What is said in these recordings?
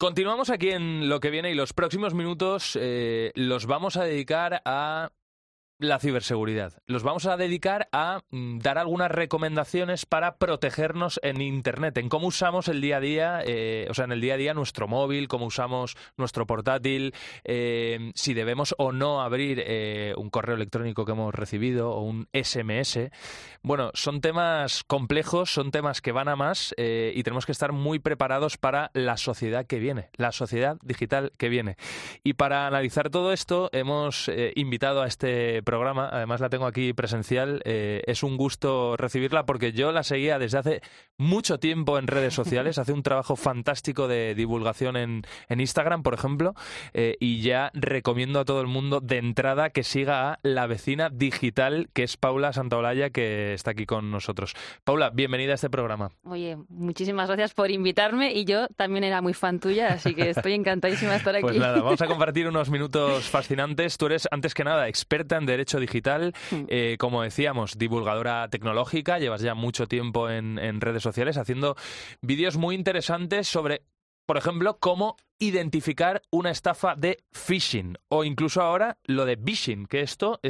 Continuamos aquí en Lo que viene y los próximos minutos los vamos a dedicar a la ciberseguridad. Los vamos a dedicar a dar algunas recomendaciones para protegernos en Internet, en cómo usamos el día a día, en el día a día nuestro móvil, cómo usamos nuestro portátil, si debemos o no abrir un correo electrónico que hemos recibido o un SMS. Bueno, son temas complejos, son temas que van a más y tenemos que estar muy preparados para la sociedad que viene, la sociedad digital que viene. Y para analizar todo esto hemos invitado a este programa, además la tengo aquí presencial, es un gusto recibirla porque yo la seguía desde hace mucho tiempo en redes sociales, hace un trabajo fantástico de divulgación en Instagram, por ejemplo, y ya recomiendo a todo el mundo de entrada que siga a la vecina digital, que es Paula Santaolalla, que está aquí con nosotros. Paula, bienvenida a este programa. Oye, muchísimas gracias por invitarme y yo también era muy fan tuya, así que estoy encantadísima de estar aquí. Pues nada, vamos a compartir unos minutos fascinantes. Tú eres, antes que nada, experta en Derecho Digital, como decíamos, divulgadora tecnológica, llevas ya mucho tiempo en redes sociales haciendo vídeos muy interesantes sobre, por ejemplo, cómo identificar una estafa de phishing o incluso ahora lo de vishing, que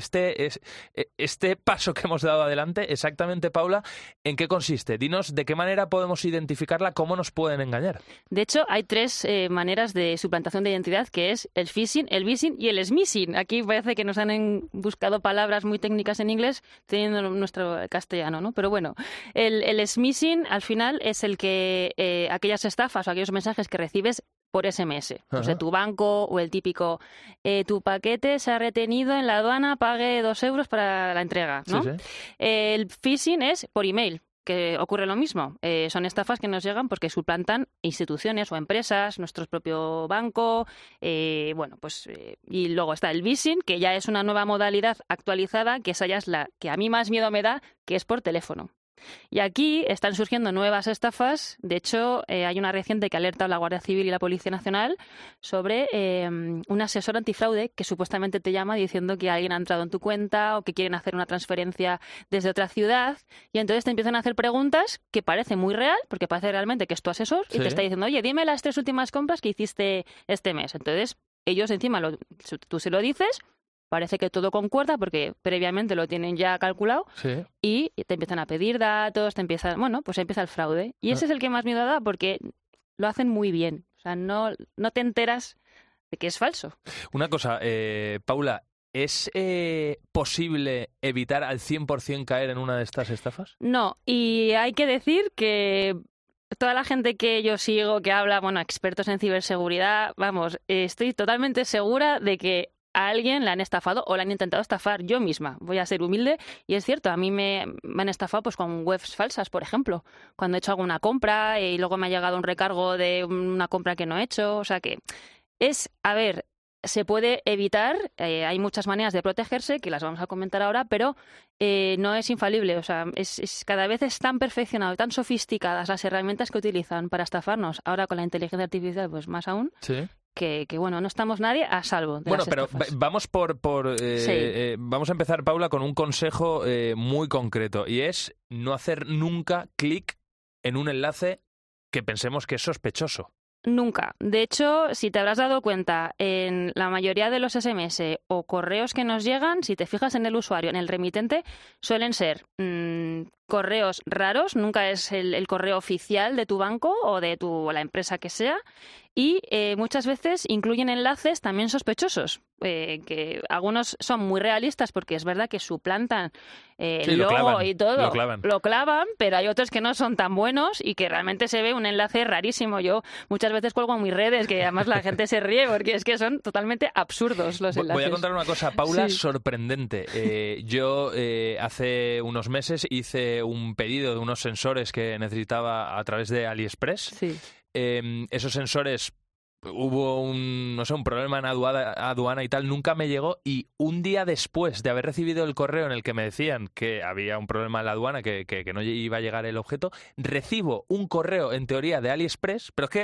este paso que hemos dado adelante, exactamente, Paula, ¿en qué consiste? Dinos de qué manera podemos identificarla, cómo nos pueden engañar. De hecho, hay tres maneras de suplantación de identidad, que es el phishing, el vishing y el smishing. Aquí parece que nos han buscado palabras muy técnicas en inglés teniendo nuestro castellano, ¿no? Pero bueno, el smishing al final es el que aquellas estafas o aquellos mensajes que recibes por SMS. O sea, tu banco o el típico, tu paquete se ha retenido en la aduana, pague 2 euros para la entrega, ¿no? Sí, sí. El phishing es por email, que ocurre lo mismo. Son estafas que nos llegan porque suplantan instituciones o empresas, nuestro propio banco, y luego está el vishing, que ya es una nueva modalidad actualizada, que esa ya es la que a mí más miedo me da, que es por teléfono. Y aquí están surgiendo nuevas estafas. De hecho, hay una reciente que alerta a la Guardia Civil y la Policía Nacional sobre un asesor antifraude que supuestamente te llama diciendo que alguien ha entrado en tu cuenta o que quieren hacer una transferencia desde otra ciudad. Y entonces te empiezan a hacer preguntas que parece muy real, porque parece realmente que es tu asesor y te está diciendo, oye, dime las 3 últimas compras que hiciste este mes. Entonces, ellos encima, tú se lo dices, parece que todo concuerda porque previamente lo tienen ya calculado y te empiezan a pedir datos, empieza el fraude. Y ese es el que más miedo da porque lo hacen muy bien. O sea, no te enteras de que es falso. Una cosa, Paula, ¿es posible evitar al 100% caer en una de estas estafas? No, y hay que decir que toda la gente que yo sigo, que habla, expertos en ciberseguridad, estoy totalmente segura de que a alguien le han estafado o le han intentado estafar. Yo misma, voy a ser humilde, y es cierto, a mí me han estafado pues con webs falsas, por ejemplo, cuando he hecho alguna compra y luego me ha llegado un recargo de una compra que no he hecho. O sea que se puede evitar, hay muchas maneras de protegerse, que las vamos a comentar ahora, pero no es infalible. O sea, cada vez es tan perfeccionado, tan sofisticadas las herramientas que utilizan para estafarnos. Ahora con la inteligencia artificial, pues más aún. Sí. Que no estamos nadie a salvo de las estafas. Pero vamos vamos a empezar, Paula, con un consejo muy concreto, y es no hacer nunca clic en un enlace que pensemos que es sospechoso. Nunca. De hecho, si te habrás dado cuenta, en la mayoría de los SMS o correos que nos llegan, si te fijas en el usuario, en el remitente, suelen ser correos raros, nunca es el correo oficial de tu banco o de la empresa que sea, y muchas veces incluyen enlaces también sospechosos, que algunos son muy realistas porque es verdad que suplantan el logo y todo, lo clavan, pero hay otros que no son tan buenos y que realmente se ve un enlace rarísimo. Yo muchas veces cuelgo en mis redes, que además la gente se ríe porque es que son totalmente absurdos los enlaces. Voy a contar una cosa, Paula, sorprendente. Yo hace unos meses hice un pedido de unos sensores que necesitaba a través de AliExpress. Sí. Esos sensores, hubo un problema en aduana y tal, nunca me llegó, y un día después de haber recibido el correo en el que me decían que había un problema en la aduana, que no iba a llegar el objeto, recibo un correo en teoría de AliExpress, pero es que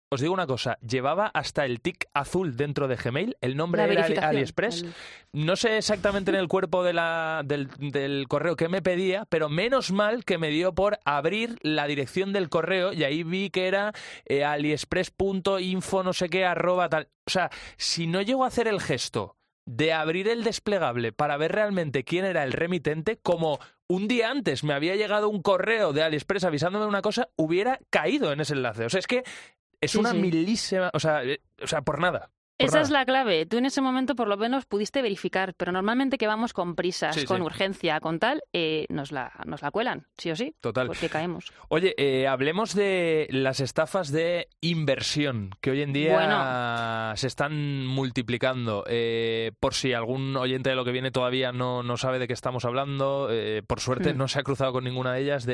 os digo una cosa, llevaba hasta el tic azul dentro de Gmail, el nombre era AliExpress. No sé exactamente en el cuerpo del correo qué me pedía, pero menos mal que me dio por abrir la dirección del correo y ahí vi que era aliexpress.info no sé qué @ tal. O sea, si no llego a hacer el gesto de abrir el desplegable para ver realmente quién era el remitente, como un día antes me había llegado un correo de AliExpress avisándome de una cosa, hubiera caído en ese enlace. O sea, es que es una milísima... O sea, por nada. Esa es la clave. Tú en ese momento por lo menos pudiste verificar, pero normalmente que vamos con prisas, con urgencia, con tal, nos la cuelan, sí o sí. Total. Porque caemos. Oye, hablemos de las estafas de inversión, que hoy en día se están multiplicando. Por si algún oyente de Lo que viene todavía no sabe de qué estamos hablando, por suerte no se ha cruzado con ninguna de ellas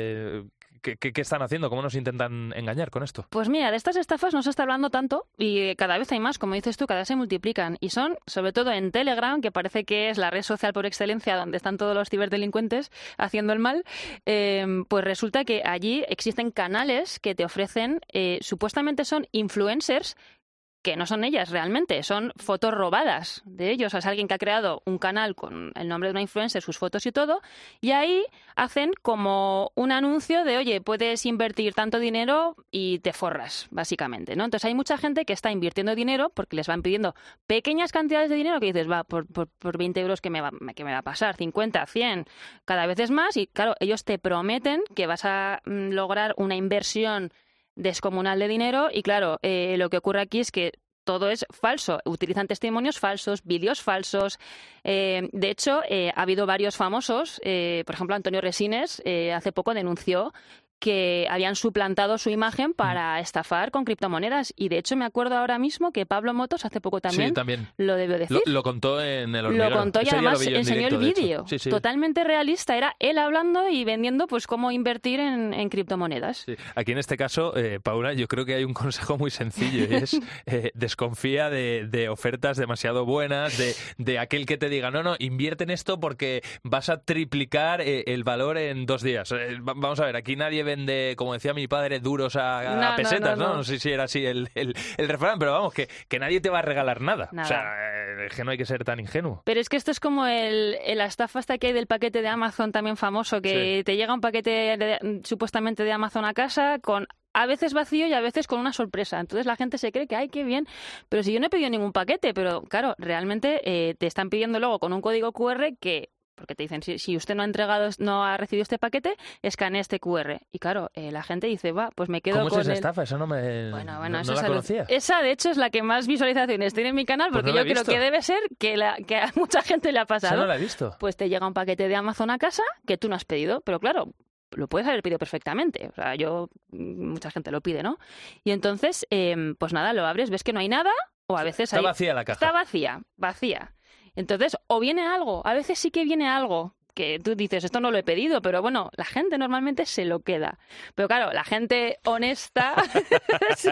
¿Qué están haciendo? ¿Cómo nos intentan engañar con esto? Pues mira, de estas estafas no se está hablando tanto y cada vez hay más, como dices tú, cada vez se multiplican. Y son, sobre todo en Telegram, que parece que es la red social por excelencia donde están todos los ciberdelincuentes haciendo el mal, pues resulta que allí existen canales que te ofrecen, supuestamente son influencers, que no son ellas realmente, son fotos robadas de ellos. O sea, es alguien que ha creado un canal con el nombre de una influencer, sus fotos y todo, y ahí hacen como un anuncio de, oye, puedes invertir tanto dinero y te forras, básicamente, ¿no? Entonces hay mucha gente que está invirtiendo dinero porque les van pidiendo pequeñas cantidades de dinero que dices, va, por 20 euros que me va a pasar, 50, 100, cada vez es más, y claro, ellos te prometen que vas a lograr una inversión descomunal de dinero y claro, lo que ocurre aquí es que todo es falso. Utilizan testimonios falsos, vídeos falsos. De hecho, ha habido varios famosos. Por ejemplo, Antonio Resines hace poco denunció que habían suplantado su imagen para estafar con criptomonedas. Y de hecho me acuerdo ahora mismo que Pablo Motos hace poco también, lo debió decir. Lo contó en El Hormiguero. Lo contó y además enseñó el vídeo. Sí. Totalmente realista. Era él hablando y vendiendo pues cómo invertir en criptomonedas. Sí. Aquí en este caso, Paula, yo creo que hay un consejo muy sencillo y es desconfía de ofertas demasiado buenas, de aquel que te diga, no, invierte en esto porque vas a triplicar el valor en 2 días. Vamos a ver, aquí nadie vende, como decía mi padre, duros a pesetas, ¿no? No sé si era así el refrán, pero vamos, que nadie te va a regalar nada. O sea, es que no hay que ser tan ingenuo. Pero es que esto es como la estafa hasta que hay del paquete de Amazon también famoso, que te llega un paquete supuestamente de Amazon a casa con a veces vacío y a veces con una sorpresa. Entonces la gente se cree que, ¡ay, qué bien! Pero si yo no he pedido ningún paquete, pero claro, realmente te están pidiendo luego con un código QR que... Porque te dicen, si usted no ha recibido este paquete, escanee este QR. Y claro, la gente dice, va, pues me quedo con... ¿Cómo es esa estafa? Eso no la conocía. Esa, de hecho, es la que más visualizaciones tiene en mi canal, porque yo creo que debe ser que a mucha gente le ha pasado. Esa no la he visto. Pues te llega un paquete de Amazon a casa que tú no has pedido, pero claro, lo puedes haber pedido perfectamente. O sea, mucha gente lo pide, ¿no? Y entonces, pues nada, lo abres, ves que no hay nada, o a veces está vacía la caja. Está vacía. Entonces, o viene algo, a veces sí que viene algo que tú dices, esto no lo he pedido, pero bueno, la gente normalmente se lo queda. Pero claro, la gente honesta, sí,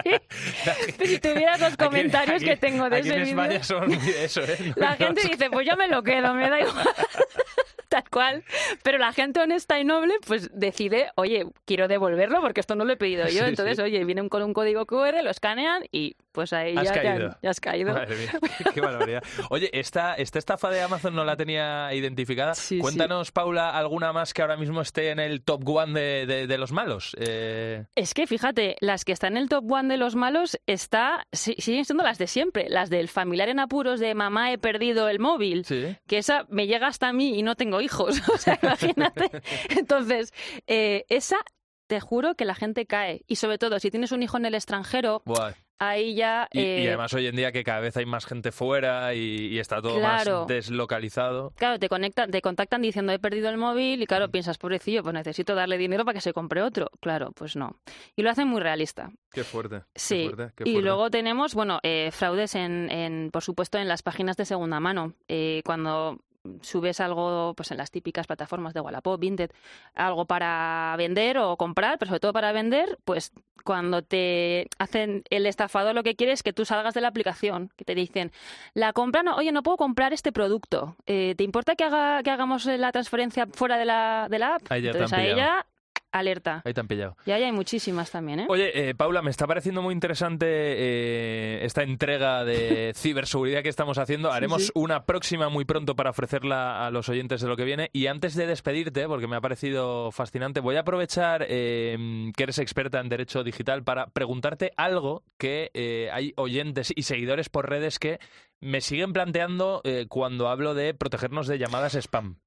si tuvieras los comentarios que tengo de ese vídeo. Aquí en España son eso, ¿eh? La gente dice, pues yo me lo quedo, me da igual. Tal cual. Pero la gente honesta y noble, pues decide, oye, quiero devolverlo porque esto no lo he pedido yo. Entonces, oye, vienen con un código QR, lo escanean y pues ahí ya has caído. Madre mía, qué barbaridad. Oye, esta estafa de Amazon no la tenía identificada. Cuéntanos, Paula, alguna más que ahora mismo esté en el top 1 de los malos. Es que, fíjate, las que están en el top 1 de los malos siguen siendo las de siempre. Las del familiar en apuros de mamá, he perdido el móvil. Sí. Que esa me llega hasta a mí y no tengo hijos. O sea, imagínate. Entonces, esa, te juro que la gente cae. Y sobre todo, si tienes un hijo en el extranjero... Buah. Ahí ya... Y además hoy en día que cada vez hay más gente fuera y está todo más deslocalizado. Claro, te contactan diciendo he perdido el móvil y claro, piensas, pobrecillo, pues necesito darle dinero para que se compre otro. Claro, pues no. Y lo hacen muy realista. Qué fuerte. Sí. Qué fuerte. Y luego tenemos, fraudes por supuesto, en las páginas de segunda mano. Cuando... subes algo pues en las típicas plataformas de Wallapop, Vinted, algo para vender o comprar, pero sobre todo para vender, pues cuando te hacen el estafador lo que quiere es que tú salgas de la aplicación, que te dicen, la compra, no, oye, no puedo comprar este producto, ¿te importa que hagamos la transferencia fuera de la app? Ahí ya entonces a ella alerta. Ahí te han pillado. Y ahí hay muchísimas también, ¿eh? Oye, Paula, me está pareciendo muy interesante esta entrega de ciberseguridad que estamos haciendo. Haremos una próxima muy pronto para ofrecerla a los oyentes de lo que viene. Y antes de despedirte, porque me ha parecido fascinante, voy a aprovechar que eres experta en derecho digital para preguntarte algo que hay oyentes y seguidores por redes que me siguen planteando cuando hablo de protegernos de llamadas spam.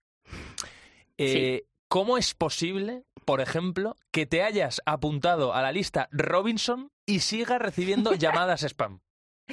¿Cómo es posible, por ejemplo, que te hayas apuntado a la lista Robinson y sigas recibiendo llamadas spam?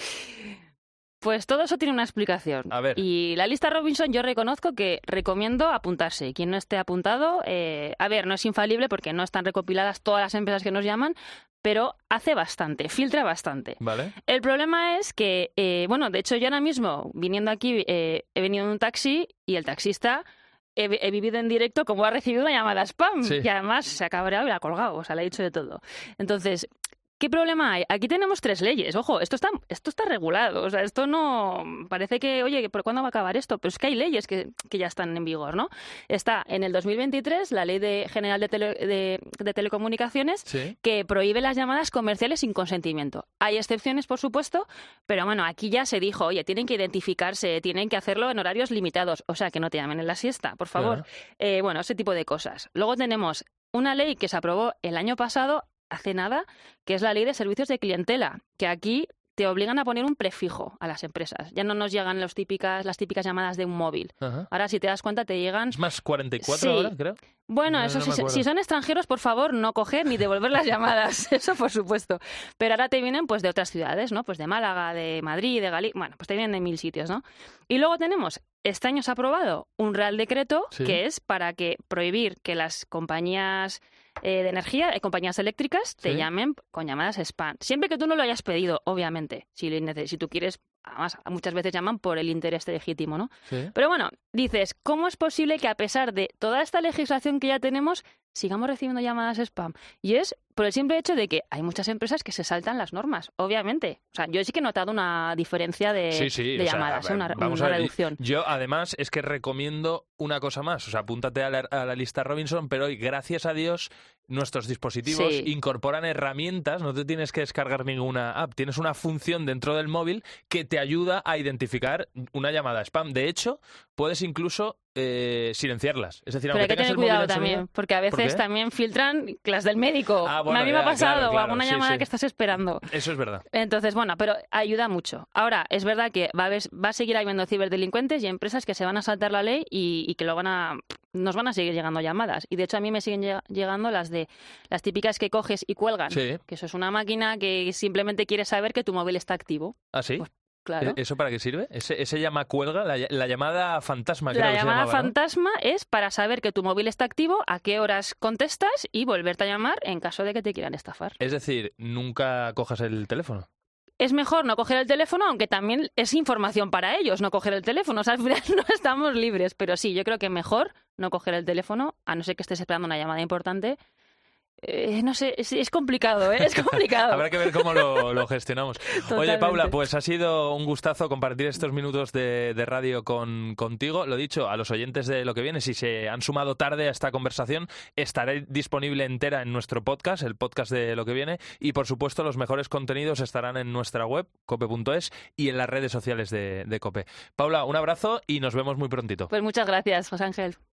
Pues todo eso tiene una explicación. A ver. Y la lista Robinson yo reconozco que recomiendo apuntarse. Quien no esté apuntado, a ver, no es infalible porque no están recopiladas todas las empresas que nos llaman, pero hace bastante, filtra bastante. Vale. El problema es que, bueno, de hecho yo ahora mismo, viniendo aquí, he venido en un taxi y el taxista... He vivido en directo como ha recibido una llamada spam. Sí. Y además se ha cabreado y la ha colgado. O sea, le ha dicho de todo. Entonces, ¿qué problema hay? Aquí tenemos 3 leyes. Ojo, esto está regulado. O sea, esto no... Parece que, oye, ¿por cuándo va a acabar esto? Pero es que hay leyes que ya están en vigor, ¿no? Está en el 2023 la Ley General de Telecomunicaciones que prohíbe las llamadas comerciales sin consentimiento. Hay excepciones, por supuesto, pero bueno, aquí ya se dijo, oye, tienen que identificarse, tienen que hacerlo en horarios limitados. O sea, que no te llamen en la siesta, por favor. Bueno, ese tipo de cosas. Luego tenemos una ley que se aprobó el año pasado, hace nada, que es la Ley de Servicios de Clientela, que aquí te obligan a poner un prefijo a las empresas. Ya no nos llegan las típicas llamadas de un móvil. Ajá. Ahora, si te das cuenta, te llegan... Es más 44 ahora, creo. Bueno, eso si son extranjeros, por favor, no coger ni devolver las llamadas. Eso, por supuesto. Pero ahora te vienen pues de otras ciudades, ¿no? Pues de Málaga, de Madrid, de Galicia... Bueno, pues te vienen de 1000 sitios, ¿no? Y luego tenemos, este año se ha aprobado un Real Decreto que es para prohibir que las compañías... de energía, compañías eléctricas, te llamen con llamadas spam. Siempre que tú no lo hayas pedido, obviamente. Si tú quieres, además, muchas veces llaman por el interés legítimo, ¿no? Sí. Pero bueno, dices, ¿cómo es posible que a pesar de toda esta legislación que ya tenemos, sigamos recibiendo llamadas spam? Y es por el simple hecho de que hay muchas empresas que se saltan las normas, obviamente. O sea, yo sí que he notado una diferencia de llamadas, una reducción. Yo, además, es que recomiendo una cosa más. O sea, apúntate a la lista Robinson, pero hoy, gracias a Dios, nuestros dispositivos incorporan herramientas, no te tienes que descargar ninguna app, tienes una función dentro del móvil que te ayuda a identificar una llamada spam. De hecho, puedes incluso silenciarlas. Es decir, pero hay que tener cuidado también, porque a veces también filtran las del médico. Bueno, a mí me ha pasado, o alguna llamada que estás esperando. Eso es verdad. Entonces, bueno, pero ayuda mucho. Ahora, es verdad que va a seguir habiendo ciberdelincuentes y empresas que se van a saltar la ley y que nos van a seguir llegando llamadas. Y de hecho a mí me siguen llegando las típicas que coges y cuelgan. Sí. Que eso es una máquina que simplemente quiere saber que tu móvil está activo. ¿Ah, sí? Pues, claro. ¿Eso para qué sirve? ¿Ese llama cuelga? La llamada fantasma, creo que se llamaba, La llamada ¿no? fantasma es para saber que tu móvil está activo, a qué horas contestas y volverte a llamar en caso de que te quieran estafar. Es decir, nunca cojas el teléfono. Es mejor no coger el teléfono, aunque también es información para ellos no coger el teléfono. O sea, al final no estamos libres. Pero sí, yo creo que mejor no coger el teléfono, a no ser que estés esperando una llamada importante. No sé, es complicado, ¿eh? Es complicado. Habrá que ver cómo lo gestionamos. Totalmente. Oye, Paula, pues ha sido un gustazo compartir estos minutos de radio contigo. Lo dicho, a los oyentes de Lo que viene, si se han sumado tarde a esta conversación, estará disponible entera en nuestro podcast, el podcast de Lo que viene, y por supuesto los mejores contenidos estarán en nuestra web, cope.es, y en las redes sociales de COPE. Paula, un abrazo y nos vemos muy prontito. Pues muchas gracias, José Ángel.